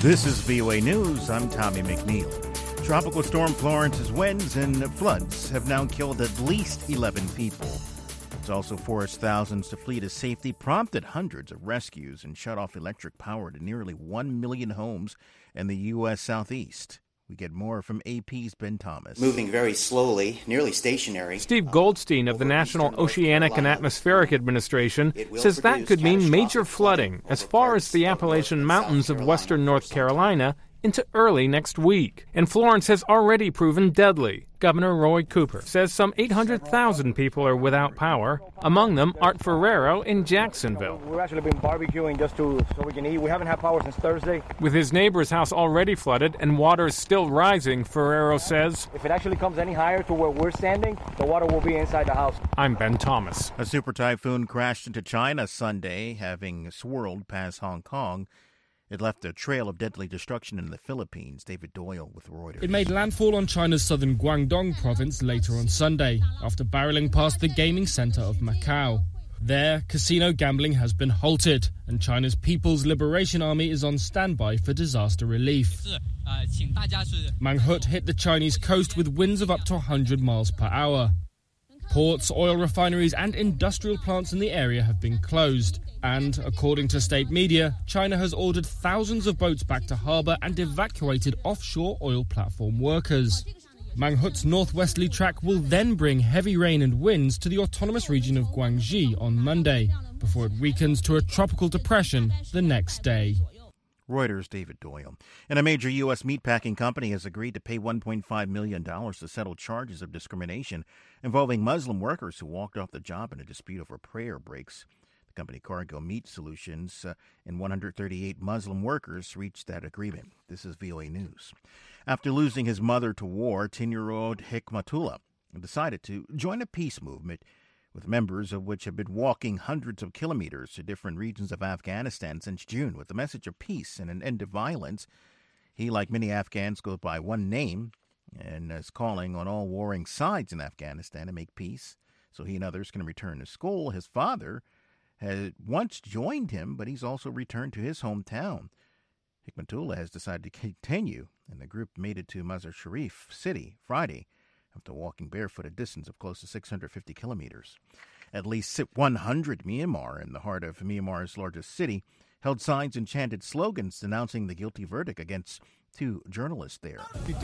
This is VOA News. I'm Tommy McNeil. Tropical storm Florence's winds and floods have now killed at least 11 people. It's also forced thousands to flee to safety, prompted hundreds of rescues, and shut off electric power to nearly 1 million homes in the U.S. Southeast. We get more from AP's Ben Thomas. Moving very slowly, nearly stationary. Steve Goldstein of the National Oceanic and Atmospheric Administration says that could mean major flooding as far as the Appalachian Mountains of western North Carolina into early next week. And Florence has already proven deadly. Governor Roy Cooper says some 800,000 people are without power, among them Art Ferrero in Jacksonville. We've actually been barbecuing just so we can eat. We haven't had power since Thursday. With his neighbor's house already flooded and water still rising, Ferrero says, if it actually comes any higher to where we're standing, the water will be inside the house. I'm Ben Thomas. A super typhoon crashed into China Sunday, having swirled past Hong Kong. It left a trail of deadly destruction in the Philippines. David Doyle with Reuters. It made landfall on China's southern Guangdong province later on Sunday, after barreling past the gaming center of Macau. There, casino gambling has been halted, and China's People's Liberation Army is on standby for disaster relief. Manghut hit the Chinese coast with winds of up to 100 miles per hour. Ports, oil refineries and industrial plants in the area have been closed. And, according to state media, China has ordered thousands of boats back to harbour and evacuated offshore oil platform workers. Manghut's northwesterly track will then bring heavy rain and winds to the autonomous region of Guangxi on Monday, before it weakens to a tropical depression the next day. Reuters' David Doyle. And a major U.S. meatpacking company has agreed to pay $1.5 million to settle charges of discrimination involving Muslim workers who walked off the job in a dispute over prayer breaks. The company Cargill Meat Solutions and 138 Muslim workers reached that agreement. This is VOA News. After losing his mother to war, 10-year-old Hikmatullah decided to join a peace movement with members of which have been walking hundreds of kilometers to different regions of Afghanistan since June with the message of peace and an end to violence. He, like many Afghans, goes by one name and is calling on all warring sides in Afghanistan to make peace so he and others can return to school. His father had once joined him, but he's also returned to his hometown. Hikmatullah has decided to continue, and the group made it to Mazar Sharif city Friday after walking barefoot a distance of close to 650 kilometers. At least 100 Myanmar, in the heart of Myanmar's largest city, held signs and chanted slogans denouncing the guilty verdict against two journalists there.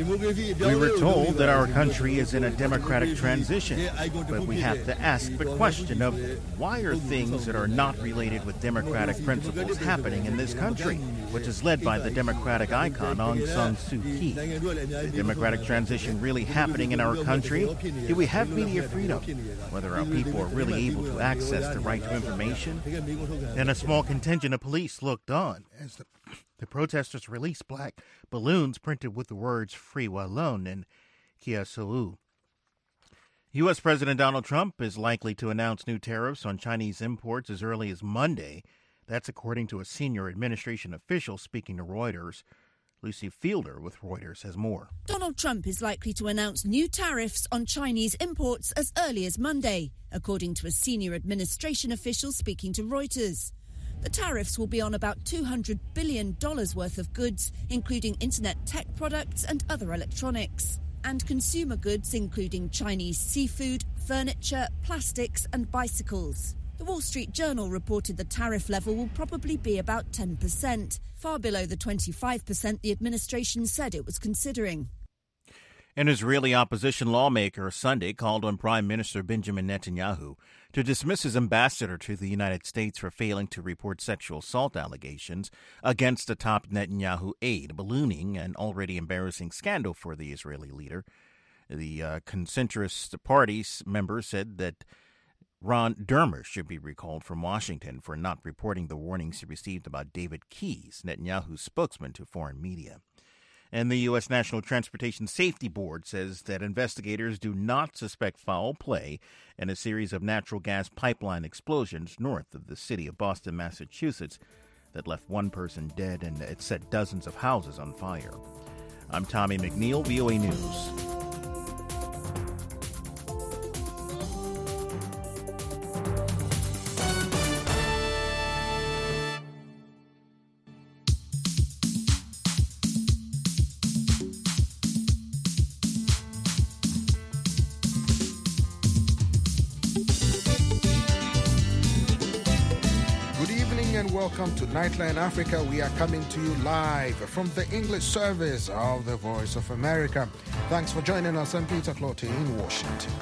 We were told that our country is in a democratic transition, but we have to ask the question of why are things that are not related with democratic principles happening in this country, which is led by the democratic icon Aung San Suu Kyi. Is democratic transition really happening in our country? Do we have media freedom? Whether our people are really able to access the right to information? And a small contingent of police looked on as the protesters released black balloons printed with the words Free Wallon and Kia So'u. U.S. President Donald Trump is likely to announce new tariffs on Chinese imports as early as Monday. That's according to a senior administration official speaking to Reuters. Lucy Fielder with Reuters has more. Donald Trump is likely to announce new tariffs on Chinese imports as early as Monday, according to a senior administration official speaking to Reuters. The tariffs will be on about $200 billion worth of goods, including internet tech products and other electronics, and consumer goods, including Chinese seafood, furniture, plastics and bicycles. The Wall Street Journal reported the tariff level will probably be about 10%, far below the 25% the administration said it was considering. An Israeli opposition lawmaker Sunday called on Prime Minister Benjamin Netanyahu to dismiss his ambassador to the United States for failing to report sexual assault allegations against a top Netanyahu aide, ballooning an already embarrassing scandal for the Israeli leader. The concentrist party's members said that Ron Dermer should be recalled from Washington for not reporting the warnings he received about David Keyes, Netanyahu's spokesman to foreign media. And the U.S. National Transportation Safety Board says that investigators do not suspect foul play in a series of natural gas pipeline explosions north of the city of Boston, Massachusetts, that left one person dead and it set dozens of houses on fire. I'm Tommy McNeil, VOA News. and welcome to Nightline Africa. We are coming to you live from the English service of the Voice of America. Thanks for joining us. I'm Peter Clottey in Washington.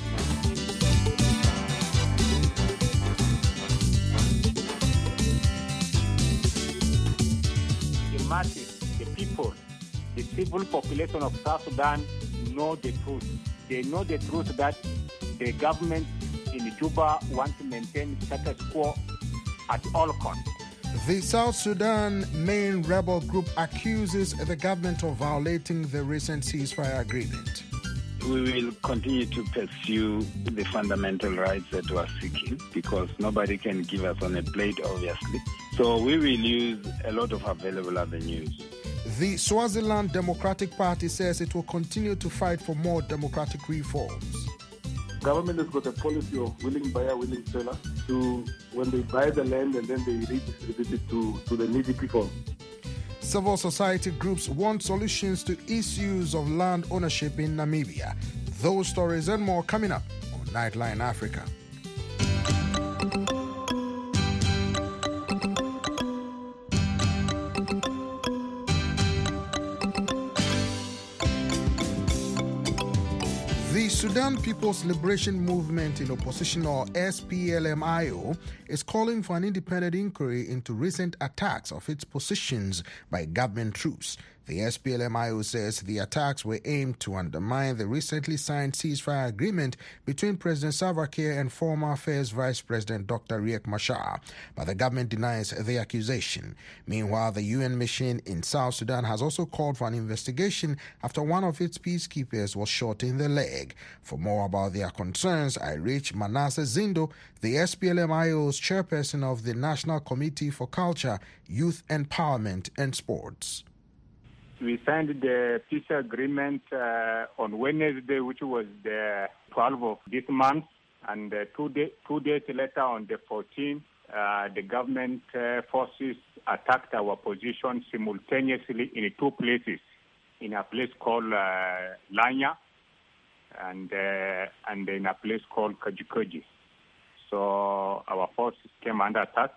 The masses, the people, the civil population of South Sudan know the truth. They know the truth that the government in Juba wants to maintain status quo at all costs. The South Sudan main rebel group accuses the government of violating the recent ceasefire agreement. We will continue to pursue the fundamental rights that we are seeking because nobody can give us on a plate, obviously. So we will use a lot of available avenues. The Swaziland Democratic Party says it will continue to fight for more democratic reforms. Government has got a policy of willing buyer, willing seller, to when they buy the land and then they redistribute it to the needy people. Civil society groups want solutions to issues of land ownership in Namibia. Those stories and more coming up on Nightline Africa. The Sudan People's Liberation Movement in Opposition, or SPLM-IO, is calling for an independent inquiry into recent attacks of its positions by government troops. The SPLM-IO says the attacks were aimed to undermine the recently signed ceasefire agreement between President Salva Kiir and former Affairs Vice President Dr. Riek Machar, but the government denies the accusation. Meanwhile, the UN mission in South Sudan has also called for an investigation after one of its peacekeepers was shot in the leg. For more about their concerns, I reached Manasseh Zindo, the SPLM-IO's chairperson of the National Committee for Culture, Youth Empowerment and Sports. We signed the peace agreement on Wednesday, which was the 12th of this month, and 2 days later, on the 14th, the government forces attacked our position simultaneously in two places, in a place called Lanya and in a place called Kajikoji. So our forces came under attack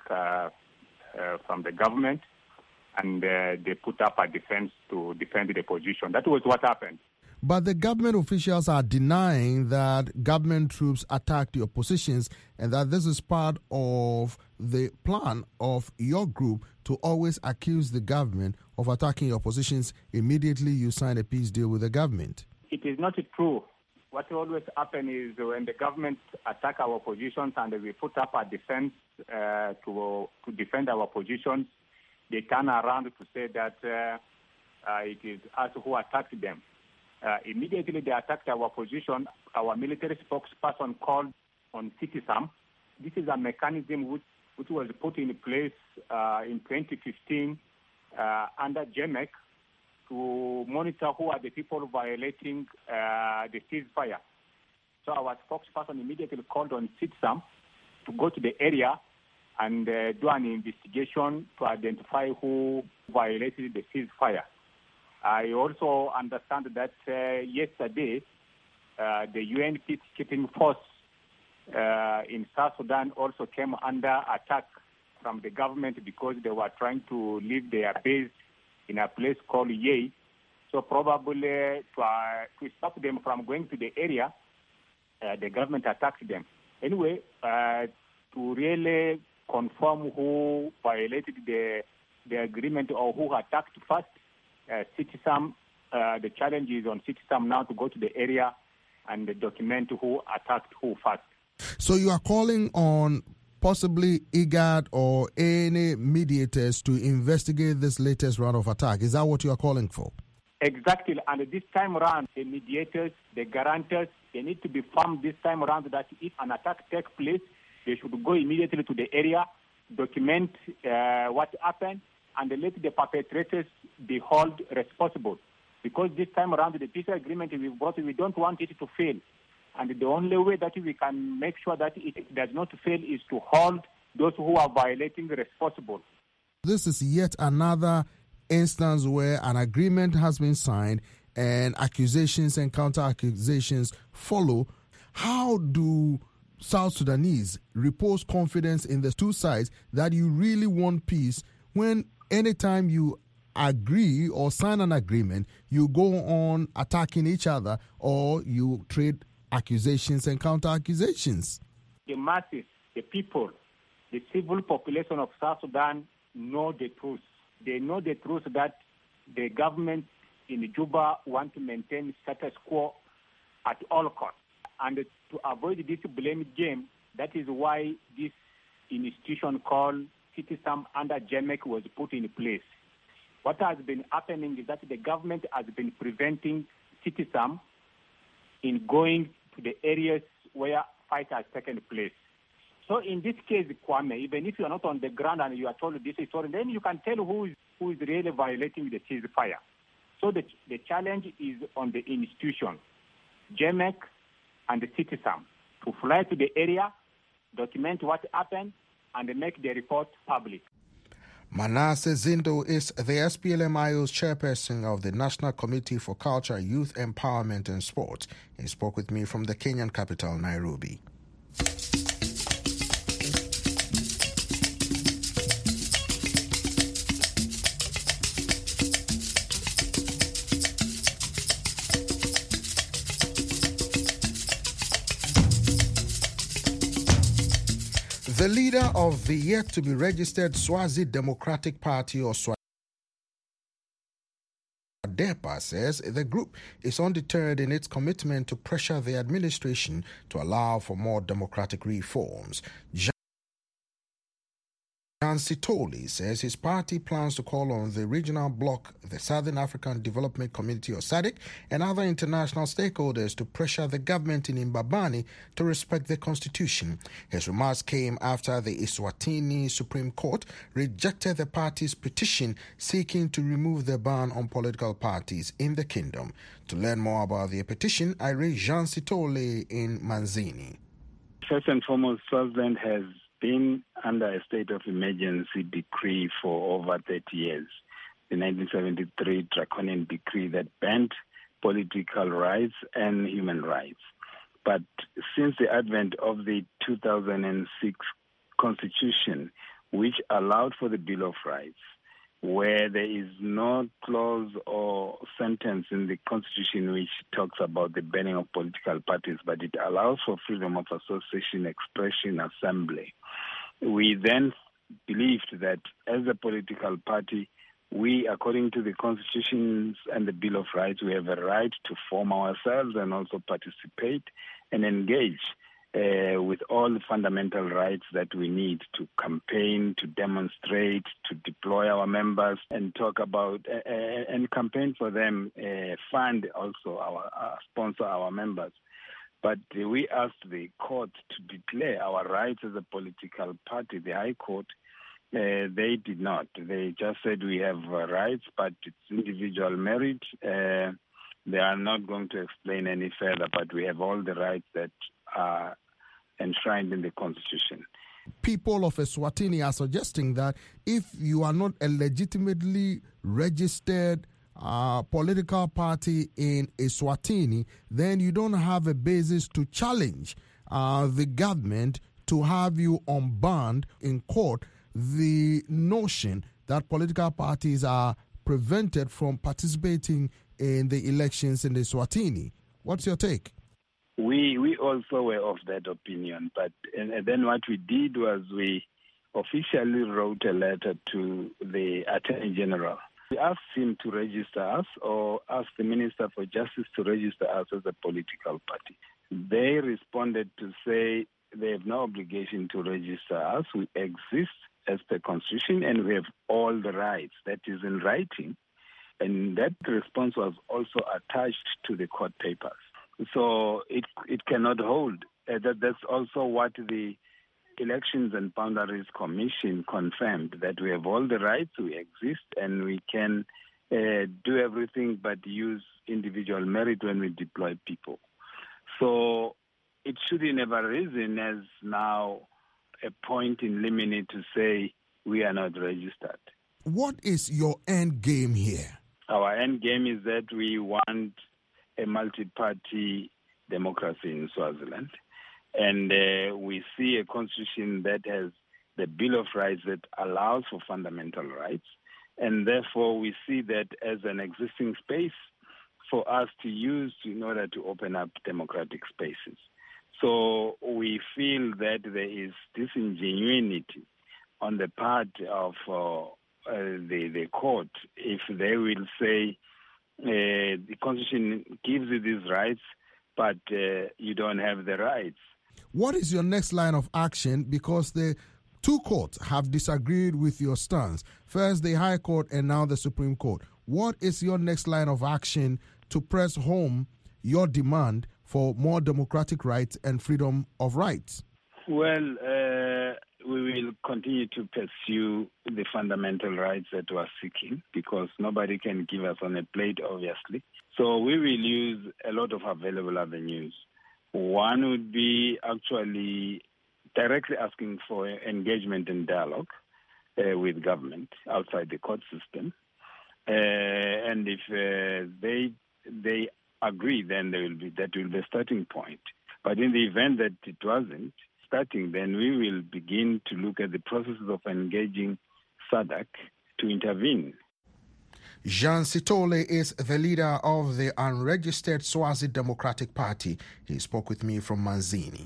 from the government, and they put up a defense to defend the position. That was what happened. But the government officials are denying that government troops attacked your positions and that this is part of the plan of your group to always accuse the government of attacking your positions immediately you sign a peace deal with the government. It is not true. What always happens is when the government attack our positions and we put up a defense to defend our positions, they turn around to say that it is us who attacked them. Immediately they attacked our position. Our military spokesperson called on CITISAM. This is a mechanism which was put in place in 2015 under GEMEC to monitor who are the people violating the ceasefire. So our spokesperson immediately called on CITISAM to go to the area and do an investigation to identify who violated the ceasefire. I also understand that yesterday, the UN peacekeeping force in South Sudan also came under attack from the government because they were trying to leave their base in a place called Yei. So probably to stop them from going to the area, the government attacked them. Anyway, to really confirm who violated the agreement or who attacked first, CITISAM, the challenge is on CITISAM now to go to the area and document who attacked who first. So you are calling on possibly IGAD or any mediators to investigate this latest round of attack. Is that what you are calling for? Exactly. And this time around, the mediators, the guarantors, they need to be firm this time around that if an attack takes place, they should go immediately to the area, document what happened, and let the perpetrators be held responsible. Because this time around, the peace agreement we brought, we don't want it to fail. And the only way that we can make sure that it does not fail is to hold those who are violating responsible. This is yet another instance where an agreement has been signed and accusations and counter-accusations follow. How do South Sudanese repose confidence in the two sides that you really want peace when anytime you agree or sign an agreement, you go on attacking each other or you trade accusations and counter-accusations? The masses, the people, the civil population of South Sudan know the truth. They know the truth that the government in Juba want to maintain status quo at all costs. And to avoid this blame game, that is why this institution called CITISAM under JEMEC was put in place. What has been happening is that the government has been preventing CITISAM in going to the areas where fight has taken place. So in this case, Kwame, even if you are not on the ground and you are told this is so, then you can tell who is really violating the ceasefire. So the challenge is on the institution, JEMEC and the CITISAM, to fly to the area, document what happened, and make the report public. Manasseh Zindo is the SPLM-IO's chairperson of the National Committee for Culture, Youth Empowerment and Sports. He spoke with me from the Kenyan capital, Nairobi. The leader of the yet-to-be-registered Swazi Democratic Party, or SWADEPA, says the group is undeterred in its commitment to pressure the administration to allow for more democratic reforms. Jan Sitoli says his party plans to call on the regional bloc, the Southern African Development Community, or SADC, and other international stakeholders to pressure the government in Mbabane to respect the constitution. His remarks came after the Eswatini Supreme Court rejected the party's petition seeking to remove the ban on political parties in the kingdom. To learn more about the petition, I raised Jan Sitoli in Manzini. First and foremost, Swaziland has been under a state of emergency decree for over 30 years. The 1973 draconian decree that banned political rights and human rights. But since the advent of the 2006 Constitution, which allowed for the Bill of Rights, where there is no clause or sentence in the Constitution which talks about the banning of political parties, but it allows for freedom of association, expression, assembly. We then believed that as a political party, we, according to the Constitution and the Bill of Rights, we have a right to form ourselves and also participate and engage with all the fundamental rights that we need to campaign, to demonstrate, to deploy our members and talk about and campaign for them, fund also our sponsor our members. But we asked the court to declare our rights as a political party, the High Court. They did not. They just said we have rights, but it's individual merit. They are not going to explain any further, but we have all the rights that are enshrined in the Constitution. People of Eswatini are suggesting that if you are not a legitimately registered political party in Eswatini, then you don't have a basis to challenge the government to have you unbanned in court. The notion that political parties are prevented from participating in the elections in Eswatini. What's your take? We also were of that opinion, but and then what we did was we officially wrote a letter to the Attorney General. We asked him to register us or asked the Minister for Justice to register us as a political party. They responded to say they have no obligation to register us. We exist as per Constitution and we have all the rights. That is in writing. And that response was also attached to the court papers. So it cannot hold. That's also what the Elections and Boundaries Commission confirmed, that we have all the rights, we exist, and we can do everything but use individual merit when we deploy people. So it shouldn't have arisen as now a point in limine to say we are not registered. What is your end game here? Our end game is that we want a multi-party democracy in Swaziland. And we see a constitution that has the Bill of Rights that allows for fundamental rights. And therefore, we see that as an existing space for us to use in order to open up democratic spaces. So we feel that there is disingenuity on the part of the court if they will say the Constitution gives you these rights, but you don't have the rights. What is your next line of action? Because the two courts have disagreed with your stance. First, the High Court and now the Supreme Court. What is your next line of action to press home your demand for more democratic rights and freedom of rights? Well, we will continue to pursue the fundamental rights that we are seeking because nobody can give us on a plate, obviously. So we will use a lot of available avenues. One would be actually directly asking for engagement and dialogue with government outside the court system. And if they agree, then that will be a starting point. But in the event that it wasn't starting, then we will begin to look at the processes of engaging SADC to intervene. Jean Sithole is the leader of the unregistered Swazi Democratic Party. He spoke with me from Manzini.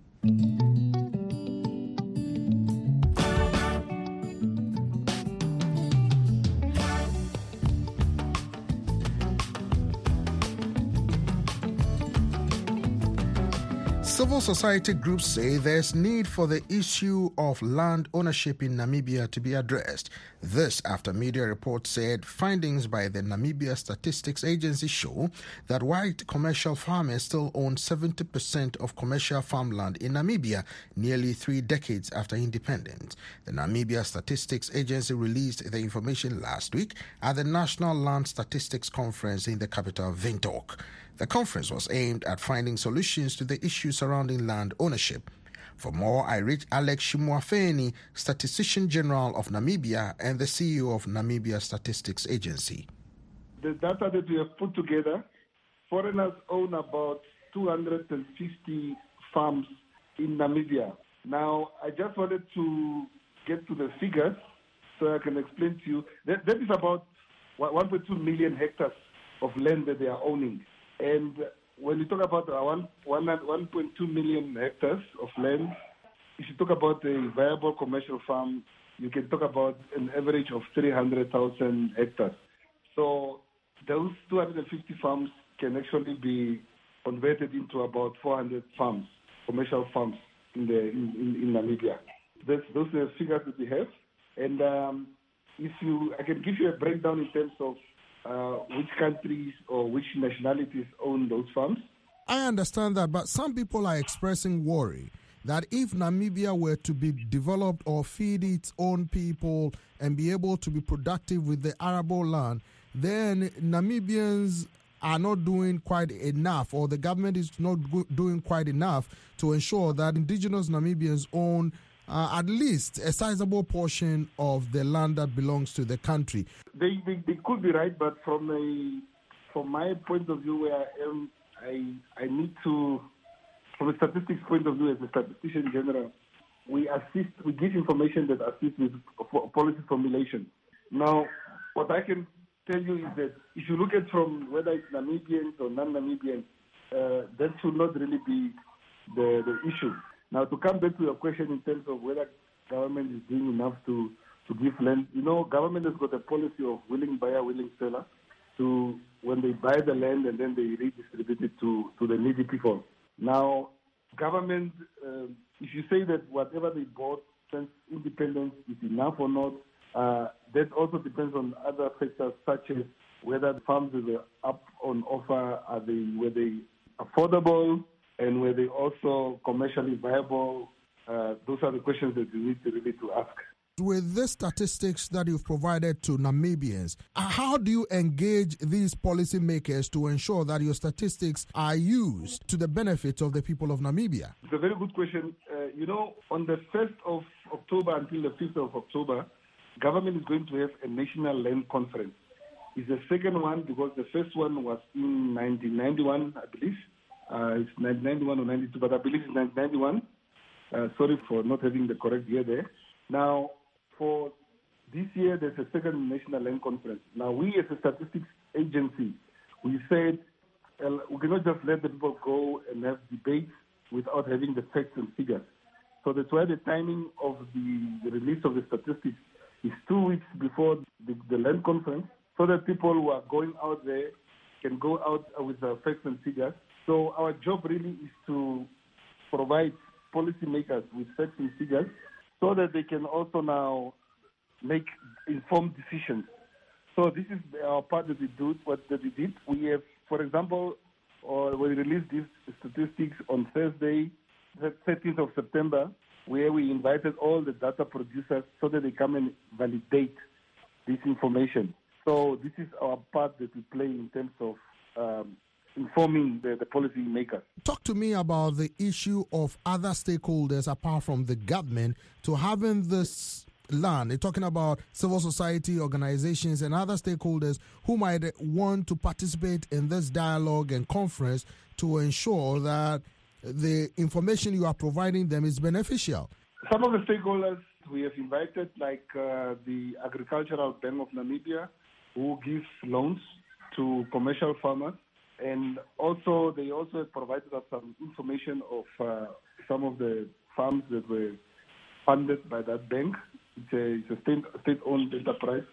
Civil society groups say there's need for the issue of land ownership in Namibia to be addressed. This after media reports said findings by the Namibia Statistics Agency show that white commercial farmers still own 70% of commercial farmland in Namibia, nearly 3 decades after independence. The Namibia Statistics Agency released the information last week at the National Land Statistics Conference in the capital, Windhoek. The conference was aimed at finding solutions to the issues surrounding land ownership. For more, I reached Alex Shimwafeni, Statistician General of Namibia and the CEO of Namibia Statistics Agency. The data that we have put together, foreigners own about 250 farms in Namibia. Now, I just wanted to get to the figures so I can explain to you. That is about 1.2 million hectares of land that they are owning. And when you talk about 1.2 million hectares of land, if you talk about a viable commercial farm, you can talk about an average of 300,000 hectares. So those 250 farms can actually be converted into about 400 farms, commercial farms in Namibia. Those are the figures that we have. And I can give you a breakdown in terms of which countries or which nationalities own those farms. I understand that, but some people are expressing worry that if Namibia were to be developed or feed its own people and be able to be productive with the arable land, then Namibians are not doing quite enough, or the government is not doing quite enough to ensure that indigenous Namibians own at least a sizable portion of the land that belongs to the country. They could be right, but from my point of view, where I am, I need to, from a statistics point of view, as a statistician general, we give information that assists with policy formulation. Now, what I can tell you is that if you look at from whether it's Namibians or non-Namibians, that should not really be the issue. Now, to come back to your question in terms of whether government is doing enough to give land, government has got a policy of willing buyer, willing seller, to when they buy the land and then they redistribute it to the needy people. Now, government, if you say that whatever they bought since independence is enough or not, that also depends on other factors such as whether the farms that are up on offer, were they affordable, and were they also commercially viable? Those are the questions that you need to really to ask. With the statistics that you've provided to Namibians, how do you engage these policymakers to ensure that your statistics are used to the benefit of the people of Namibia? It's a very good question. On the 1st of October until the 5th of October, government is going to have a national land conference. It's the second one because the first one was in 1991, I believe. It's 1991 or 92, but I believe it's 1991. Sorry for not having the correct year there. Now, for this year, there's a second National Land Conference. Now, we as a statistics agency, we said we cannot just let the people go and have debates without having the facts and figures. So that's why the timing of the release of the statistics is 2 weeks before the land conference, so that people who are going out there can go out with the facts and figures. So our job really is to provide policymakers with facts and figures so that they can also now make informed decisions. So this is our part that we do. What that we did, we have, for example, we released these statistics on Thursday, the 13th of September, where we invited all the data producers so that they come and validate this information. So this is our part that we play in terms of informing the policy makers. Talk to me about the issue of other stakeholders apart from the government to having this land. They're talking about civil society organizations and other stakeholders who might want to participate in this dialogue and conference to ensure that the information you are providing them is beneficial. Some of the stakeholders we have invited, like the Agricultural Bank of Namibia, who gives loans to commercial farmers. And also, they also provided us some information of some of the farms that were funded by that bank. It's a state-owned enterprise,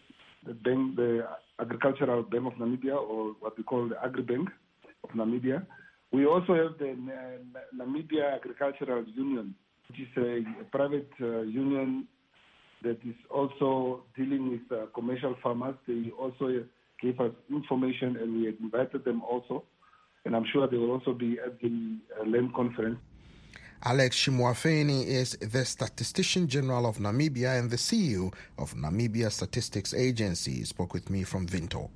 the Agricultural Bank of Namibia, or what we call the Agribank of Namibia. We also have the Namibia Agricultural Union, which is a private union that is also dealing with commercial farmers. They also gave us information, and we had invited them also. And I'm sure they will also be at the land conference. Alex Shimwafeni is the Statistician General of Namibia and the CEO of Namibia Statistics Agency. He spoke with me from Windhoek.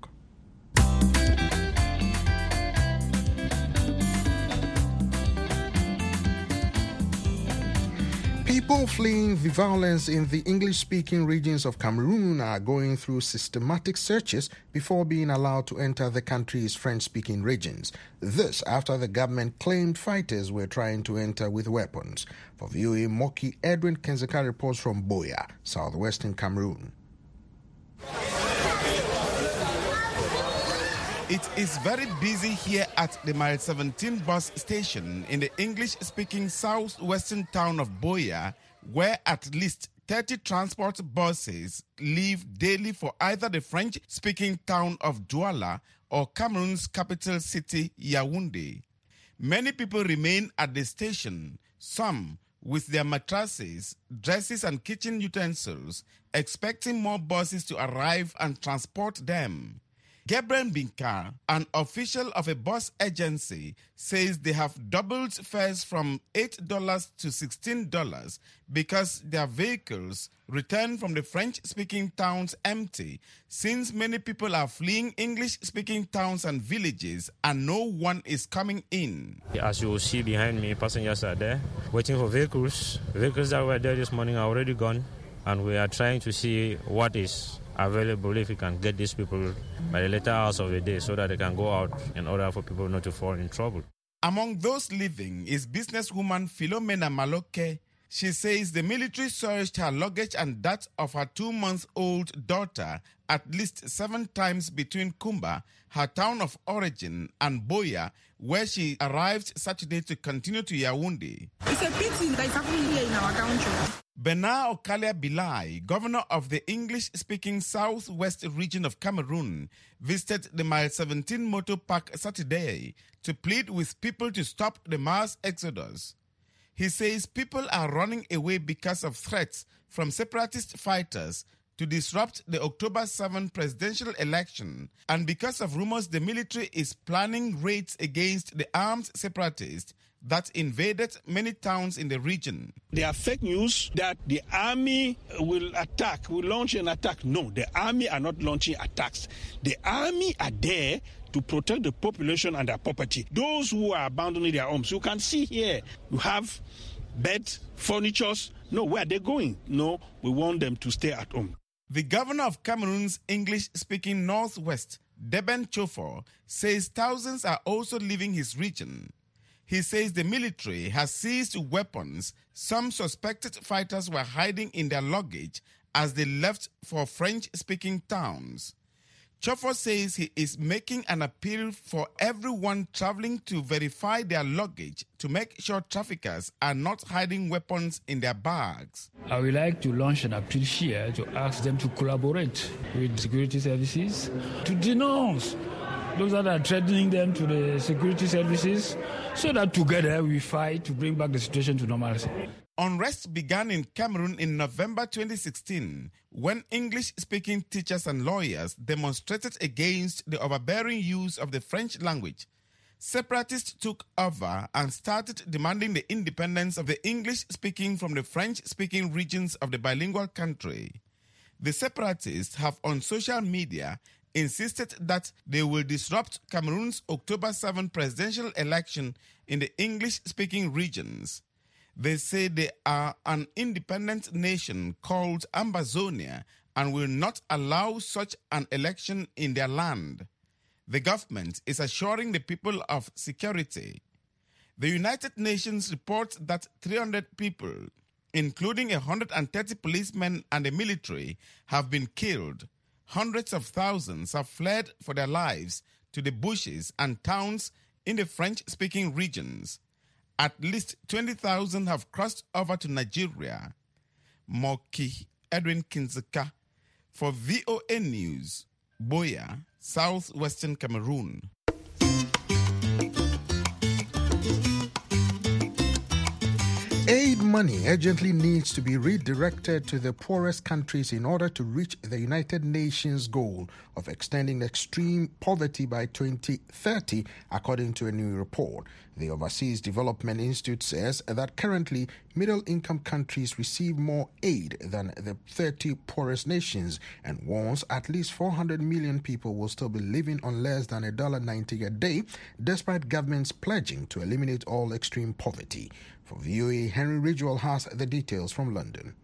People fleeing the violence in the English-speaking regions of Cameroon are going through systematic searches before being allowed to enter the country's French-speaking regions. This after the government claimed fighters were trying to enter with weapons. For VOA Moki, Edwin Kenzeka reports from Boya, southwestern Cameroon. It is very busy here at the Mile 17 bus station in the English-speaking southwestern town of Boya, where at least 30 transport buses leave daily for either the French-speaking town of Douala or Cameroon's capital city, Yaoundé. Many people remain at the station, some with their mattresses, dresses and kitchen utensils, expecting more buses to arrive and transport them. Gabriel Binkar, an official of a bus agency, says they have doubled fares from $8 to $16 because their vehicles return from the French-speaking towns empty, since many people are fleeing English-speaking towns and villages and no one is coming in. As you will see behind me, passengers are there waiting for vehicles. Vehicles that were there this morning are already gone, and we are trying to see what is available if we can get these people by the later hours of the day so that they can go out in order for people not to fall in trouble. Among those leaving is businesswoman Philomena Maloke. She says the military searched her luggage and that of her 2-month-old daughter at least 7 times between Kumba, her town of origin, and Boya, where she arrived Saturday to continue to Yaoundé. It's a pity that it's happening here in our country. Bernard Okalia Bilai, governor of the English-speaking southwest region of Cameroon, visited the Mile 17 motor park Saturday to plead with people to stop the mass exodus. He says people are running away because of threats from separatist fighters to disrupt the October 7 presidential election and because of rumors the military is planning raids against the armed separatists that invaded many towns in the region. There are fake news that the army will launch an attack. No, the army are not launching attacks. The army are there to protect the population and their property. Those who are abandoning their homes, you can see here, you have beds, furniture. No, where are they going? No, we want them to stay at home. The governor of Cameroon's English-speaking Northwest, Deben Chofor, says thousands are also leaving his region. He says the military has seized weapons some suspected fighters were hiding in their luggage as they left for French-speaking towns. Chofo says he is making an appeal for everyone traveling to verify their luggage to make sure traffickers are not hiding weapons in their bags. I would like to launch an appeal here to ask them to collaborate with security services, to denounce those that are threatening them to the security services, so that together we fight to bring back the situation to normalcy. Unrest began in Cameroon in November 2016 when English-speaking teachers and lawyers demonstrated against the overbearing use of the French language. Separatists took over and started demanding the independence of the English-speaking from the French-speaking regions of the bilingual country. The separatists have on social media insisted that they will disrupt Cameroon's October 7 presidential election in the English-speaking regions. They say they are an independent nation called Ambazonia and will not allow such an election in their land. The government is assuring the people of security. The United Nations reports that 300 people, including 130 policemen and the military, have been killed. Hundreds of thousands have fled for their lives to the bushes and towns in the French-speaking regions. At least 20,000 have crossed over to Nigeria. Moki Edwin Kinzeka for VOA News, Buea, southwestern Cameroon. Aid money urgently needs to be redirected to the poorest countries in order to reach the United Nations goal of extending extreme poverty by 2030, according to a new report. The Overseas Development Institute says that currently middle-income countries receive more aid than the 30 poorest nations and warns at least 400 million people will still be living on less than $1.90 a day, despite governments pledging to eliminate all extreme poverty. For VOA, Henry Ridgewell has the details from London.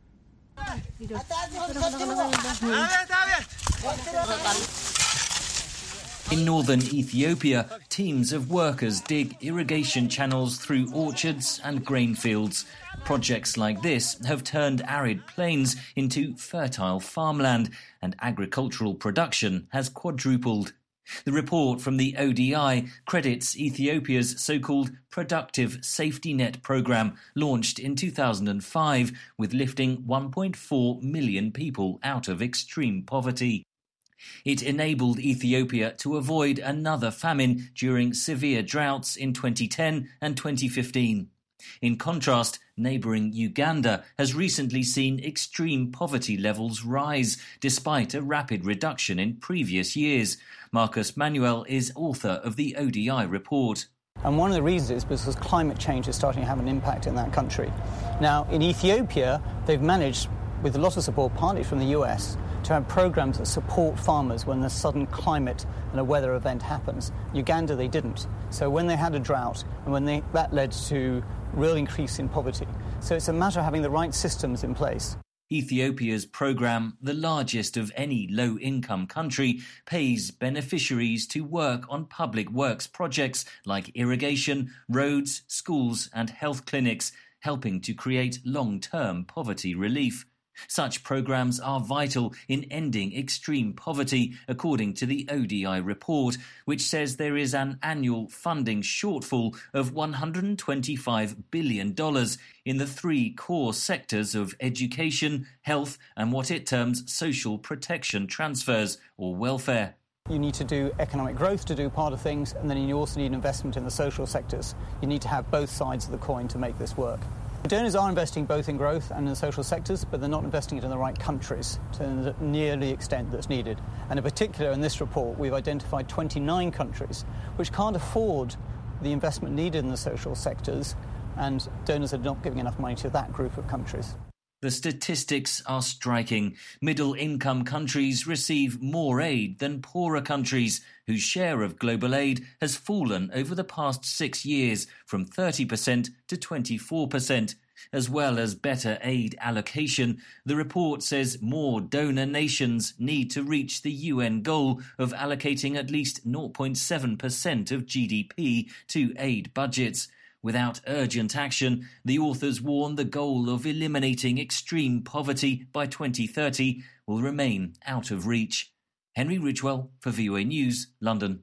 In northern Ethiopia, teams of workers dig irrigation channels through orchards and grain fields. Projects like this have turned arid plains into fertile farmland, and agricultural production has quadrupled. The report from the ODI credits Ethiopia's so-called Productive Safety Net program, launched in 2005, with lifting 1.4 million people out of extreme poverty. It enabled Ethiopia to avoid another famine during severe droughts in 2010 and 2015. In contrast, neighbouring Uganda has recently seen extreme poverty levels rise, despite a rapid reduction in previous years. Marcus Manuel is author of the ODI report. And one of the reasons is because climate change is starting to have an impact in that country. Now, in Ethiopia, they've managed, with a lot of support, partly from the US, to have programs that support farmers when a sudden climate and a weather event happens. Uganda, they didn't. So when they had a drought, and that led to real increase in poverty. So it's a matter of having the right systems in place. Ethiopia's program, the largest of any low-income country, pays beneficiaries to work on public works projects like irrigation, roads, schools and health clinics, helping to create long-term poverty relief. Such programs are vital in ending extreme poverty, according to the ODI report, which says there is an annual funding shortfall of $125 billion in the three core sectors of education, health, and what it terms social protection transfers, or welfare. You need to do economic growth to do part of things, and then you also need investment in the social sectors. You need to have both sides of the coin to make this work. The donors are investing both in growth and in the social sectors, but they're not investing it in the right countries to near the extent that's needed. And in particular, in this report, we've identified 29 countries which can't afford the investment needed in the social sectors, and donors are not giving enough money to that group of countries. The statistics are striking. Middle-income countries receive more aid than poorer countries, whose share of global aid has fallen over the past 6 years from 30% to 24%. As well as better aid allocation, the report says more donor nations need to reach the UN goal of allocating at least 0.7% of GDP to aid budgets. Without urgent action, the authors warn the goal of eliminating extreme poverty by 2030 will remain out of reach. Henry Ridgewell for VOA News, London.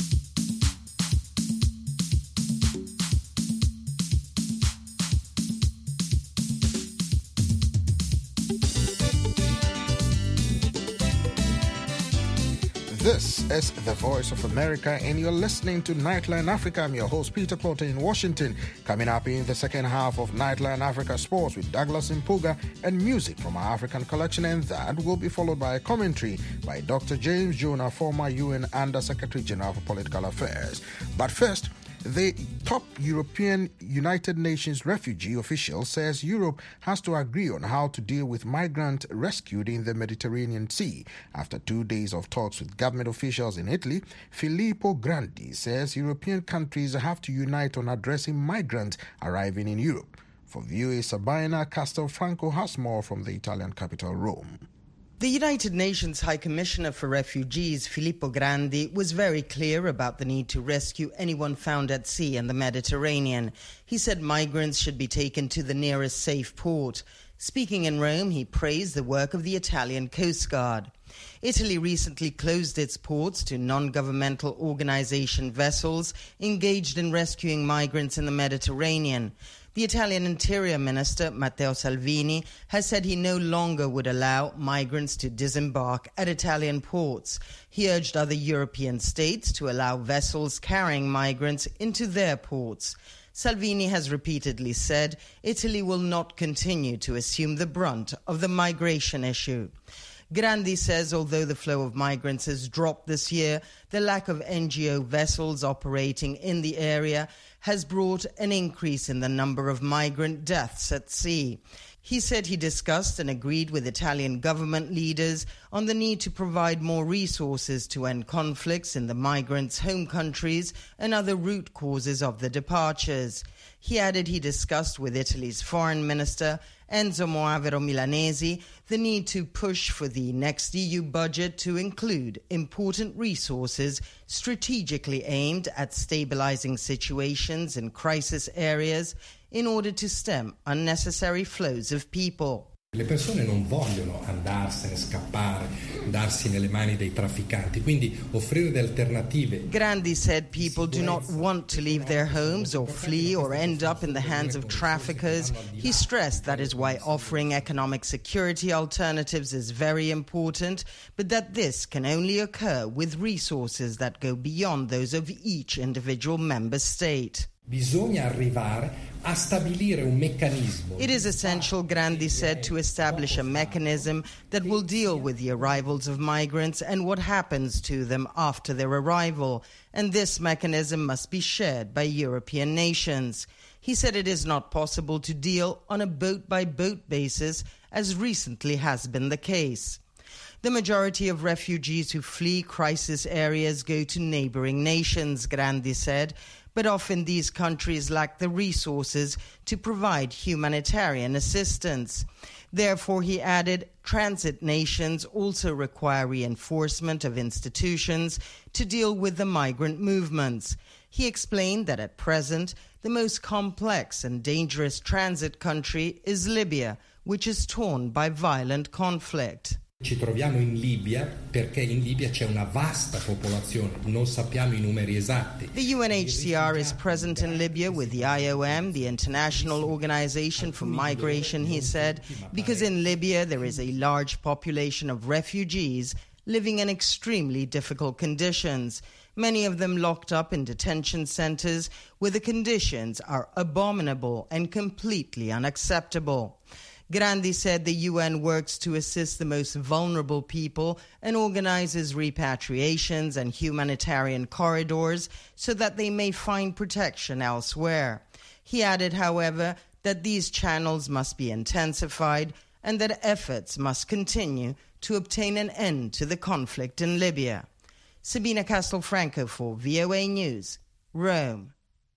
This is the Voice of America, and you're listening to Nightline Africa. I'm your host, Peter Clotter in Washington. Coming up in the second half of Nightline Africa Sports with Douglas Mpuga and music from our African collection, and that will be followed by a commentary by Dr. James Jonah, former UN Under-Secretary General for Political Affairs. But first, the top European United Nations refugee official says Europe has to agree on how to deal with migrants rescued in the Mediterranean Sea. After 2 days of talks with government officials in Italy, Filippo Grandi says European countries have to unite on addressing migrants arriving in Europe. For VOA Sabina, Castelfranco has more from the Italian capital, Rome. The United Nations High Commissioner for Refugees, Filippo Grandi, was very clear about the need to rescue anyone found at sea in the Mediterranean. He said migrants should be taken to the nearest safe port. Speaking in Rome, he praised the work of the Italian Coast Guard. Italy recently closed its ports to non-governmental organization vessels engaged in rescuing migrants in the Mediterranean. The Italian Interior Minister, Matteo Salvini, has said he no longer would allow migrants to disembark at Italian ports. He urged other European states to allow vessels carrying migrants into their ports. Salvini has repeatedly said Italy will not continue to assume the brunt of the migration issue. Grandi says although the flow of migrants has dropped this year, the lack of NGO vessels operating in the area has brought an increase in the number of migrant deaths at sea. He said he discussed and agreed with Italian government leaders on the need to provide more resources to end conflicts in the migrants' home countries and other root causes of the departures. He added he discussed with Italy's foreign minister, Enzo Moavero Milanesi, the need to push for the next EU budget to include important resources strategically aimed at stabilizing situations in crisis areas in order to stem unnecessary flows of people. Le persone non vogliono andarsene, scappare, darsi nelle mani dei trafficanti, quindi offrire delle alternative. Grandi said people do not want to leave their homes or flee or end up in the hands of traffickers. He stressed that is why offering economic security alternatives is very important, but that this can only occur with resources that go beyond those of each individual member state. Bisogna arrivare a stabilire un meccanismo. It is essential, Grandi said, to establish a mechanism that will deal with the arrivals of migrants and what happens to them after their arrival. And this mechanism must be shared by European nations. He said it is not possible to deal on a boat-by-boat basis, as recently has been the case. The majority of refugees who flee crisis areas go to neighboring nations, Grandi said, but often these countries lack the resources to provide humanitarian assistance. Therefore, he added, transit nations also require reinforcement of institutions to deal with the migrant movements. He explained that at present, the most complex and dangerous transit country is Libya, which is torn by violent conflict. Ci troviamo in Libia perché in Libia c'è una vasta popolazione, non sappiamo I numeri esatti. The UNHCR is present in Libya with the IOM, the International Organization for Migration, he said, because in Libya there is a large population of refugees living in extremely difficult conditions, many of them locked up in detention centers where the conditions are abominable and completely unacceptable. Grandi said the UN works to assist the most vulnerable people and organizes repatriations and humanitarian corridors so that they may find protection elsewhere. He added, however, that these channels must be intensified and that efforts must continue to obtain an end to the conflict in Libya. Sabina Castelfranco for VOA News, Rome.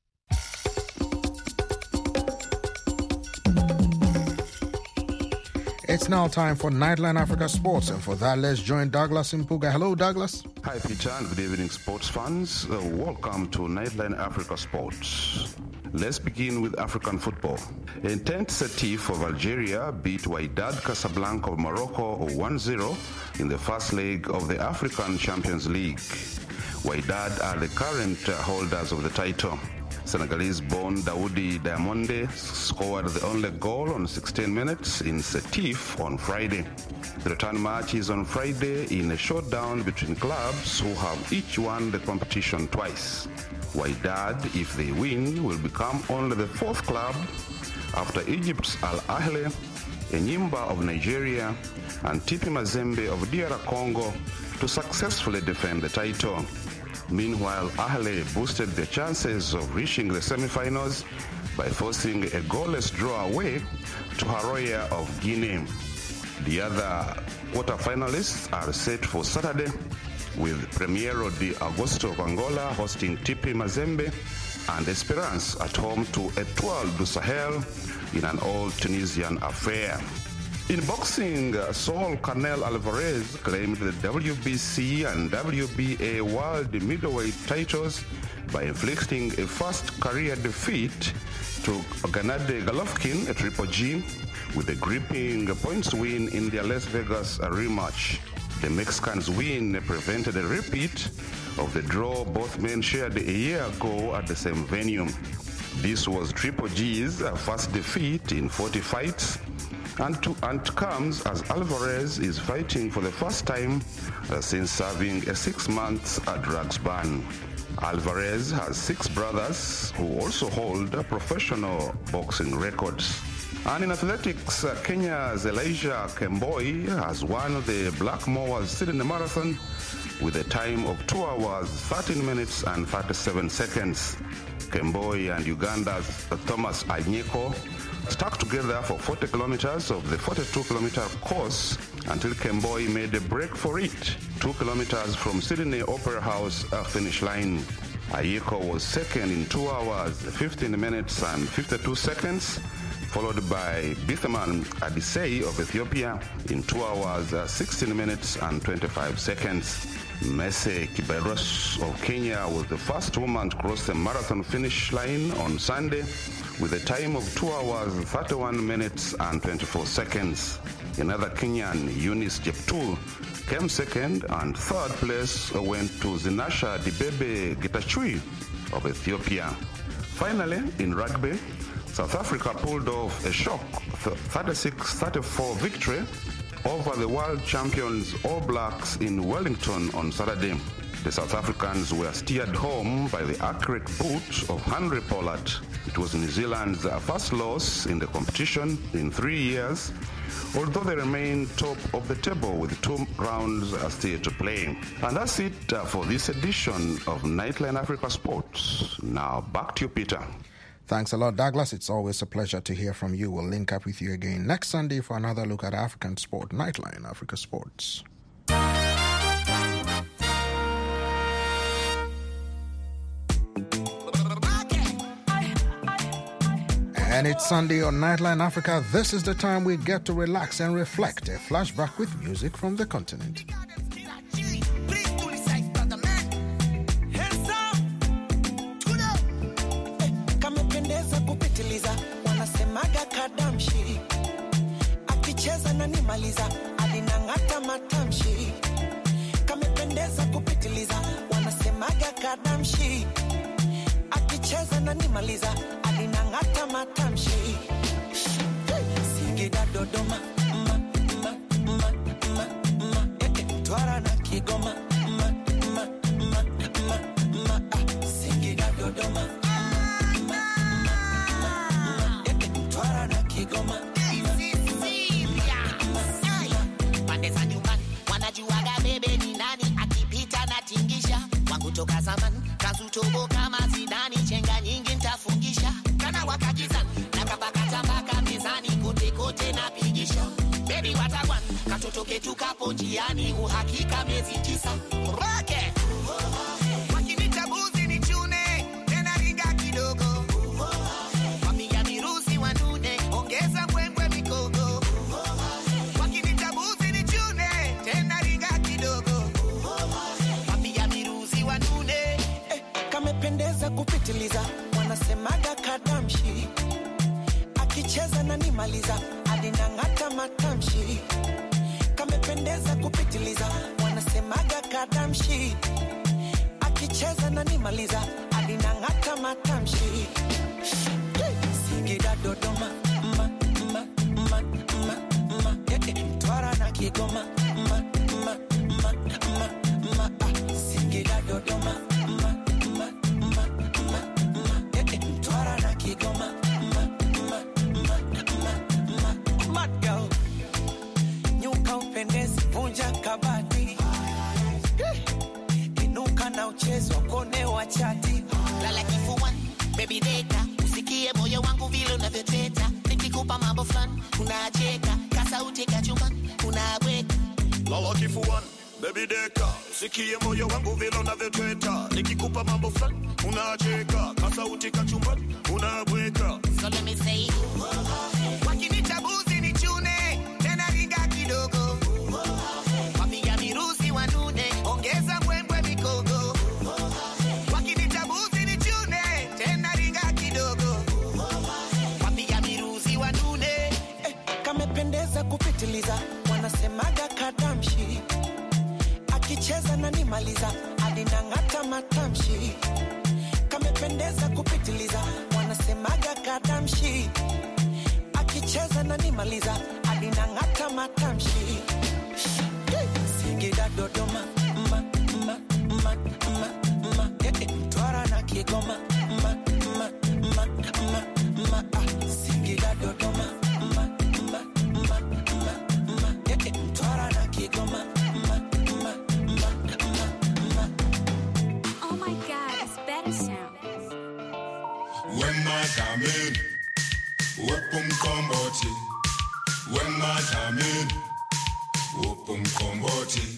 It's now time for Nightline Africa Sports, and for that, let's join Douglas Mpuga. Hello, Douglas. Hi, Peter, and good evening, sports fans. Welcome to Nightline Africa Sports. Let's begin with African football. Entente Setif of Algeria beat Wydad Casablanca of Morocco 1-0 in the first leg of the African Champions League. Wydad are the current holders of the title. Senegalese-born Daoudi Diamonde scored the only goal on 16 minutes in Setif on Friday. The return match is on Friday in a showdown between clubs who have each won the competition twice. Wydad, if they win, will become only the fourth club after Egypt's Al Ahly, Enyimba of Nigeria, and TP Mazembe of DR Congo to successfully defend the title. Meanwhile, Ahly boosted their chances of reaching the semi-finals by forcing a goalless draw away to Haroya of Guinea. The other quarter-finalists are set for Saturday, with Primeiro de Agosto of Angola hosting TP Mazembe and Esperance at home to Etoile du Sahel in an all-Tunisian affair. In boxing, Saul Canelo Alvarez claimed the WBC and WBA world middleweight titles by inflicting a first career defeat to Gennady Golovkin, a Triple G, with a gripping points win in their Las Vegas rematch. The Mexican's win prevented a repeat of the draw both men shared a year ago at the same venue. This was Triple G's first defeat in 40 fights, and comes as Alvarez is fighting for the first time since serving a 6-month drugs ban. Alvarez has 6 brothers who also hold professional boxing records. And in athletics, Kenya's Elijah Kemboi has won the Blackmores Sydney Marathon with a time of 2 hours, 13 minutes and 37 seconds. Kemboi and Uganda's Thomas Anyeko stuck together for 40 kilometers of the 42-kilometer course until Kemboi made a break for it, 2 kilometers from Sydney Opera House finish line. Ayeko was second in 2 hours, 15 minutes and 52 seconds, followed by Bithaman Adisei of Ethiopia in 2 hours, 16 minutes and 25 seconds. Mese Kiberos of Kenya was the first woman to cross the marathon finish line on Sunday with a time of 2 hours, 31 minutes and 24 seconds. Another Kenyan, Eunice Jeptul, came second, and third place went to Zinasha Dibebe Gitachui of Ethiopia. Finally, in rugby, South Africa pulled off a shock 36-34 victory over the world champions All Blacks in Wellington on Saturday. The South Africans were steered home by the accurate boot of Henry Pollard. It was New Zealand's first loss in the competition in 3 years, although they remain top of the table with 2 rounds still to play. And that's it for this edition of Nightline Africa Sports. Now back to you, Peter. Thanks a lot, Douglas. It's always a pleasure to hear from you. We'll link up with you again next Sunday for another look at African sport. Nightline Africa Sports. And it's Sunday on Nightline Africa. This is the time we get to relax and reflect. A flashback with music from the continent. Wanasemaga kadamshi akicheza na nimaliza alinang'ata matamshi kamependeza kupitiliza wanasemaga kadamshi akicheza na nimaliza alinang'ata matamshi Singida Dodoma Twara na Kigoma Singida Dodoma wanajuaga bebe ni nani akipita na tingisha wangu toka zamani kazutobo kama Zidani chenga nyingi nitafungisha kana wakajiza na kapakata mpaka mezani kote kote na pigisha baby watagwan katoto ketu kapo njiani uhakika miezi 9 roke wakinitabuzi ni chune tena riga kidogo wamiga mirusi wanune ongeza mbwembwe mikogo wakinitabuzi ni chune tena riga kidogo wamiga mirusi wanune kamependeza kupitiliza wanasemaga kadamshi, akicheza na nimaliza adinang'ata matamshi, kamependeza kupitiliza, wanasemaga kadamshi, akicheza na nimaliza adinang'ata matamshi. Singida Dodoma ma ma ma ma ma Mtwara na Kigoma ma ma ma ma ma Singida Dodoma ma ma ma ma ma Mtwara na Kigoma ma ma ma ma ma Mad girl nyuka upendezi vunja kabati, inuka na uchezo kone wa chati, lala kifuani baby deka, usikie moyo wangu vile unavyoteta, nikikupa mambo fulani unacheka, kasauti kachumbani unabweka. Lala kifuani baby deka, usikie moyo wangu vile unavyoteta, nikikupa mambo fulani unacheka, kasauti kachumbani unabweka. So let me say, wakinitabuzi ni chune, tena ringa kidogo, wapiga mirusi wanune, ongeza mbwembwe mikogo. Wakinitabuzi ni chune, tena ringa kidogo, wapiga mirusi wanune. Kamependeza kupitiliza, wanasemaga kadamshi, akicheza na nimaliza adinang'ata matamshi, kamependeza kupitiliza, wanasemaga kadamshi, akicheza na nimaliza adinang'ata matamshi. Singida Dodoma ma ma ma ma ma Mtwara na Kigoma ma ma ma ma ma Singida Dodoma ma ma ma ma ma Mtwara na Kigoma ma ma ma ma ma. Oh my God, it's better sound. When madame Wopum komboti, when madame Wopum komboti.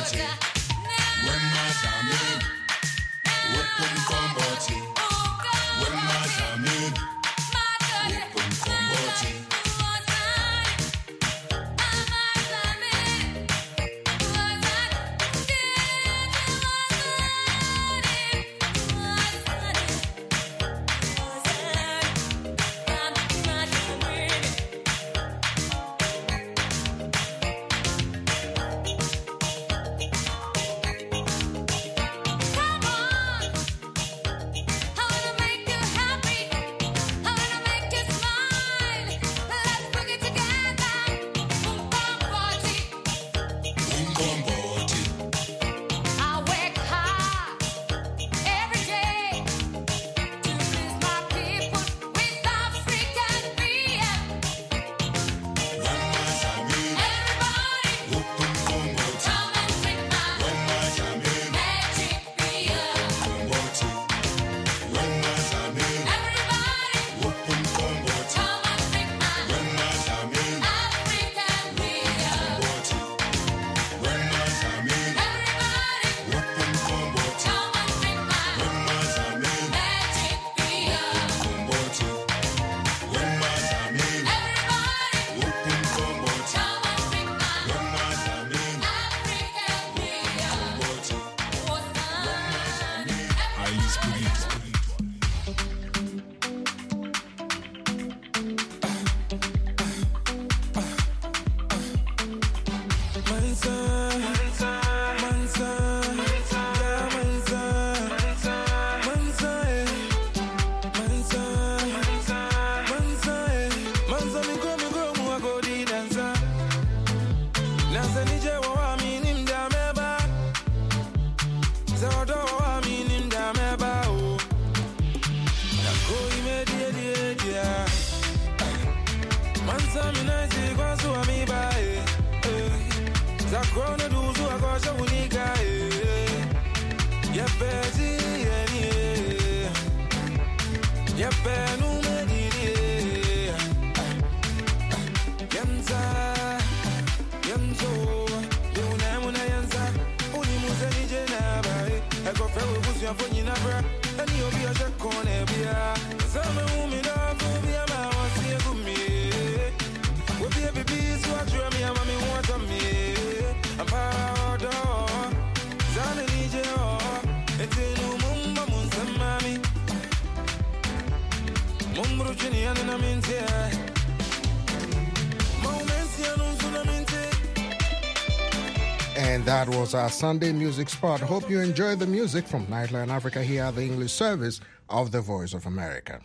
Mkombozi, Wema Jamin, Upo Mkombozi, Wema Jamin, Upo Mkombozi. And that was our Sunday music spot. Hope you enjoyed the music from Nightline Africa here at the English service of the Voice of America.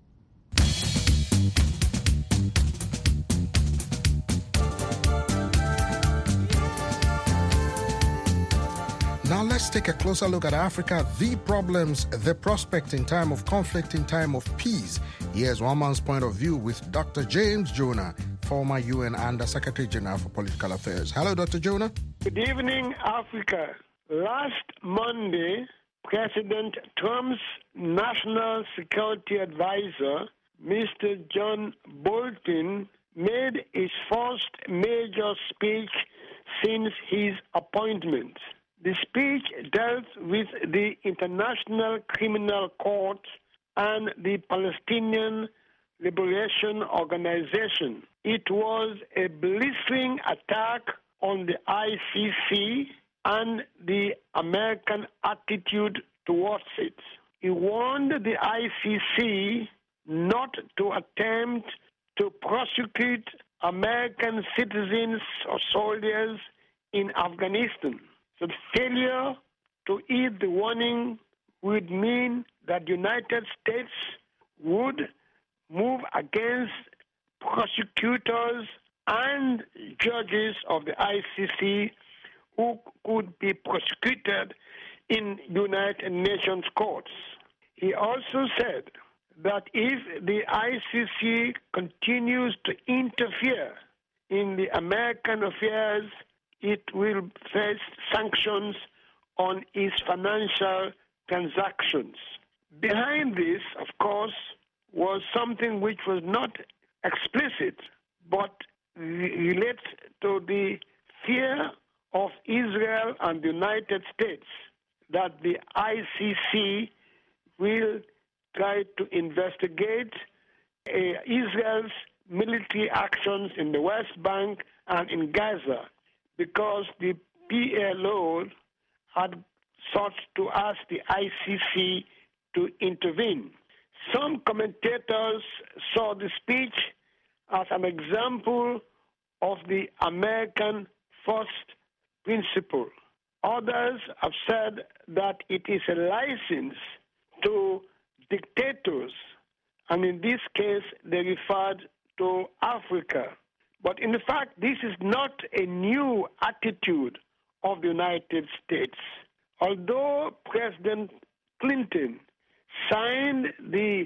Now let's take a closer look at Africa, the problems, the prospect in time of conflict, in time of peace. Here's one man's point of view with Dr. James Jonah, former UN Under-Secretary General for Political Affairs. Hello, Dr. Jonah. Good evening, Africa. Last Monday, President Trump's National Security Advisor, Mr. John Bolton, made his first major speech since his appointment. The speech dealt with the International Criminal Court and the Palestinian Liberation Organization. It was a blistering attack on the ICC and the American attitude towards it. He warned the ICC not to attempt to prosecute American citizens or soldiers in Afghanistan. So the failure to heed the warning would mean that the United States would move against prosecutors and judges of the ICC who could be prosecuted in United Nations courts. He also said that if the ICC continues to interfere in the American affairs, it will face sanctions on its financial transactions. Behind this, of course, was something which was not explicit, but relates to the fear of Israel and the United States that the ICC will try to investigate Israel's military actions in the West Bank and in Gaza, because the PLO had sought to ask the ICC to intervene. Some commentators saw the speech as an example of the American first principle. Others have said that it is a license to dictators, and in this case they referred to Africa. But in fact, this is not a new attitude of the United States. Although President Clinton signed the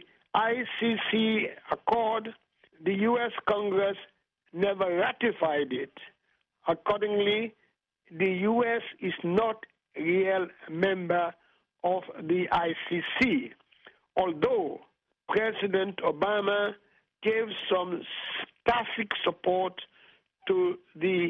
ICC accord, the U.S. Congress never ratified it. Accordingly, the U.S. is not a real member of the ICC, although President Obama gave some tacit support to the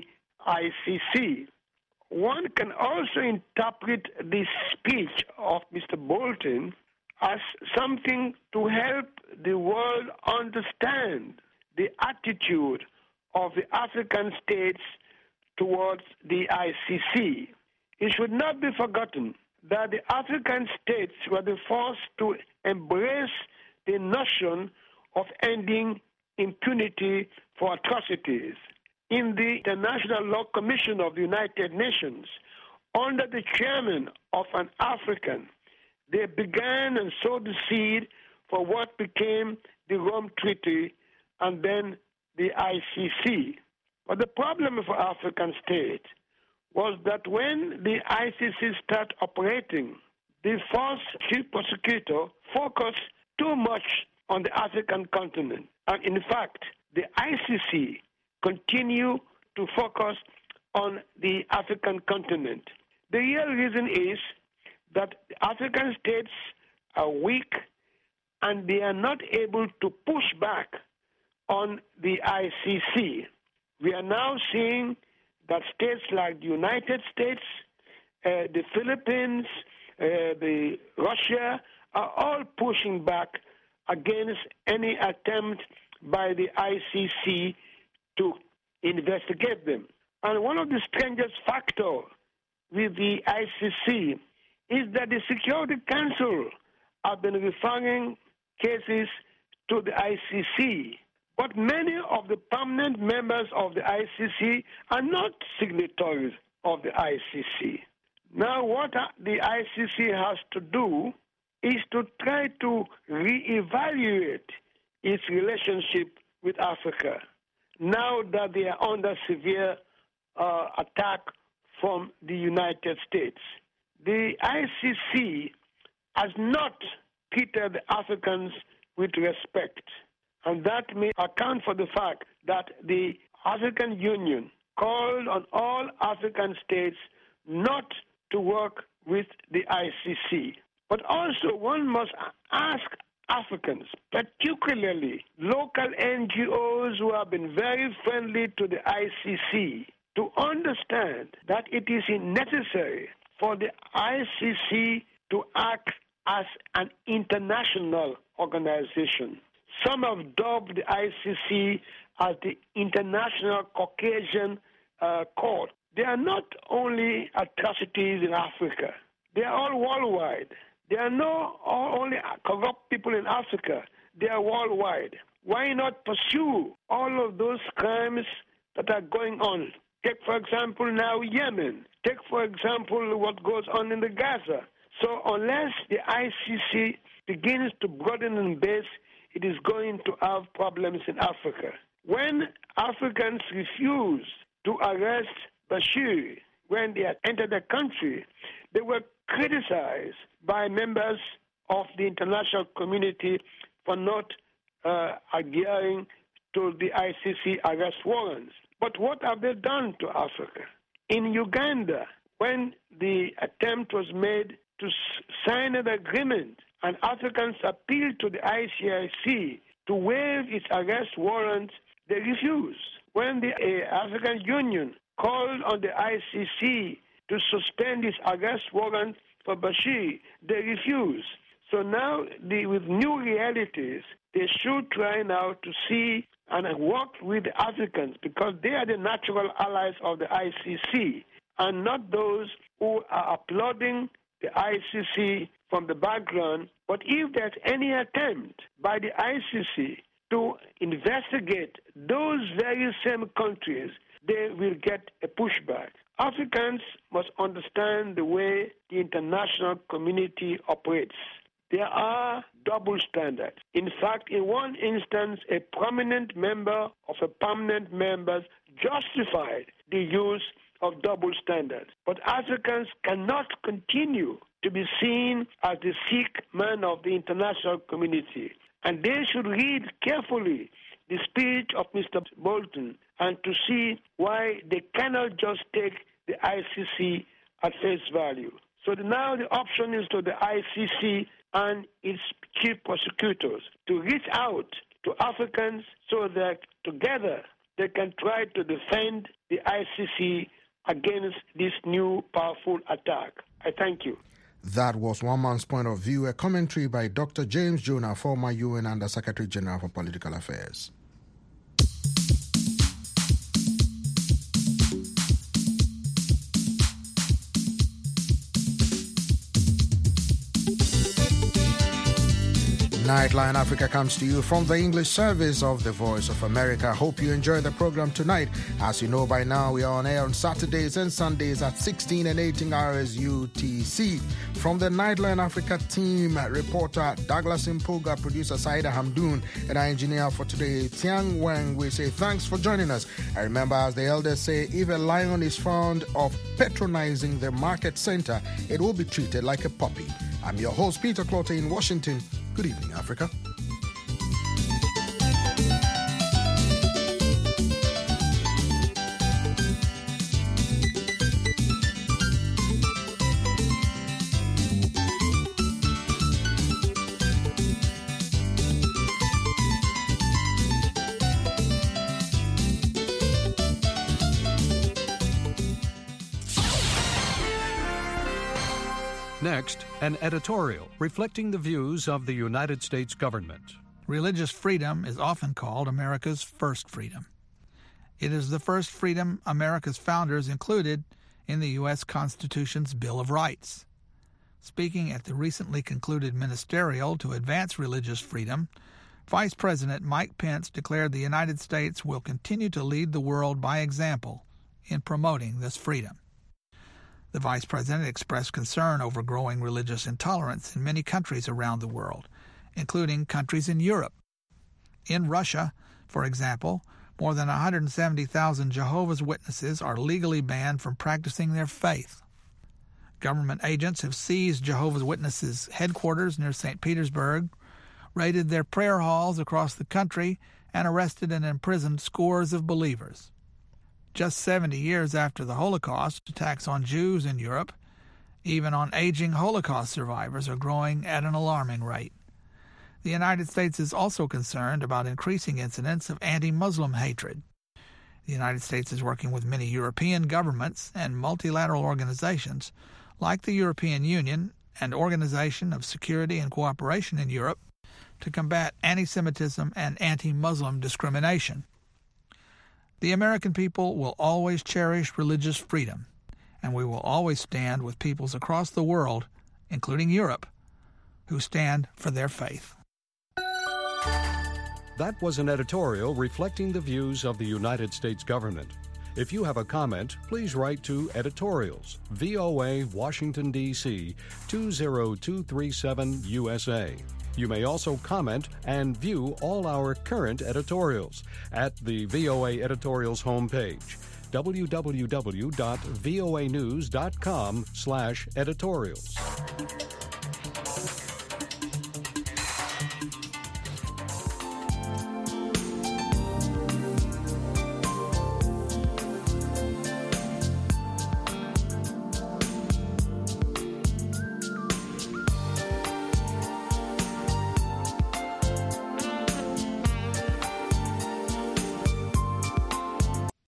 ICC. One can also interpret this speech of Mr. Bolton as something to help the world understand the attitude of the African states towards the ICC. It should not be forgotten that the African states were the first to embrace the notion of ending impunity for atrocities. In the International Law Commission of the United Nations, under the chairman of an African, they began and sowed the seed for what became the Rome Treaty and then the ICC. But the problem for African states was that when the ICC started operating, the first chief prosecutor focused too much on the African continent. And in fact, the ICC continue to focus on the African continent. The real reason is that the African states are weak and they are not able to push back on the ICC. We are now seeing that states like the United States, the Philippines, the Russia are all pushing back against any attempt by the ICC to investigate them. And one of the strangest factors with the ICC is that the Security Council have been referring cases to the ICC. But many of the permanent members of the ICC are not signatories of the ICC. Now, what the ICC has to do is to try to reevaluate its relationship with Africa now that they are under severe attack from the United States. The ICC has not treated the Africans with respect, and that may account for the fact that the African Union called on all African states not to work with the ICC. But also one must ask Africans, particularly local NGOs who have been very friendly to the ICC, to understand that it is necessary for the ICC to act as an international organization. Some have dubbed the ICC as the International Caucasian Court. They are not only atrocities in Africa. They are all worldwide. There are no only corrupt people in Africa. They are worldwide. Why not pursue all of those crimes that are going on? Take, for example, now Yemen. Take, for example, what goes on in the Gaza. So unless the ICC begins to broaden its base, it is going to have problems in Africa. When Africans refused to arrest Bashir when they had entered the country, they were criticized by members of the international community for not adhering to the ICC arrest warrants. But what have they done to Africa? In Uganda, when the attempt was made to sign an agreement, and Africans appealed to the ICIC to waive its arrest warrants, they refused. When the African Union called on the ICC to suspend its arrest warrant for Bashir. They refused. So now, with new realities, they should try now to see and work with the Africans, because they are the natural allies of the ICC and not those who are applauding the ICC from the background. But if there's any attempt by the ICC to investigate those very same countries, they will get a pushback. Africans must understand the way the international community operates. There are double standards. In fact, in one instance, a prominent member of a permanent member justified the use of double standards. But Africans cannot continue to be seen as the sick man of the international community. And they should read carefully the speech of Mr. Bolton and to see why they cannot just take the ICC at face value. So now the option is to the ICC and its chief prosecutors to reach out to Africans so that together they can try to defend the ICC against this new powerful attack. I thank you. That was one man's point of view, a commentary by Dr. James Jonah, former UN Under Secretary General for Political Affairs. Nightline Africa comes to you from the English service of the Voice of America. Hope you enjoy the program tonight. As you know by now, we are on air on Saturdays and Sundays at 16 and 18 hours UTC. From the Nightline Africa team, reporter Douglas Impoga, producer Saida Hamdoun, and our engineer for today, Tiang Wang, we say thanks for joining us. And remember, as the elders say, if a lion is found of patronizing the market center, it will be treated like a puppy. I'm your host, Peter Clottey in Washington. Good evening, Africa. Next, an editorial reflecting the views of the United States government. Religious freedom is often called America's first freedom. It is the first freedom America's founders included in the U.S. Constitution's Bill of Rights. Speaking at the recently concluded ministerial to advance religious freedom, Vice President Mike Pence declared the United States will continue to lead the world by example in promoting this freedom. The Vice President expressed concern over growing religious intolerance in many countries around the world, including countries in Europe. In Russia, for example, more than 170,000 Jehovah's Witnesses are legally banned from practicing their faith. Government agents have seized Jehovah's Witnesses' headquarters near St. Petersburg, raided their prayer halls across the country, and arrested and imprisoned scores of believers. Just 70 years after the Holocaust, attacks on Jews in Europe, even on aging Holocaust survivors, are growing at an alarming rate. The United States is also concerned about increasing incidents of anti-Muslim hatred. The United States is working with many European governments and multilateral organizations like the European Union and Organization of Security and Cooperation in Europe to combat anti-Semitism and anti-Muslim discrimination. The American people will always cherish religious freedom, and we will always stand with peoples across the world, including Europe, who stand for their faith. That was an editorial reflecting the views of the United States government. If you have a comment, please write to Editorials, VOA, Washington, D.C., 20237 USA. You may also comment and view all our current editorials at the VOA Editorials homepage, www.voanews.com/editorials.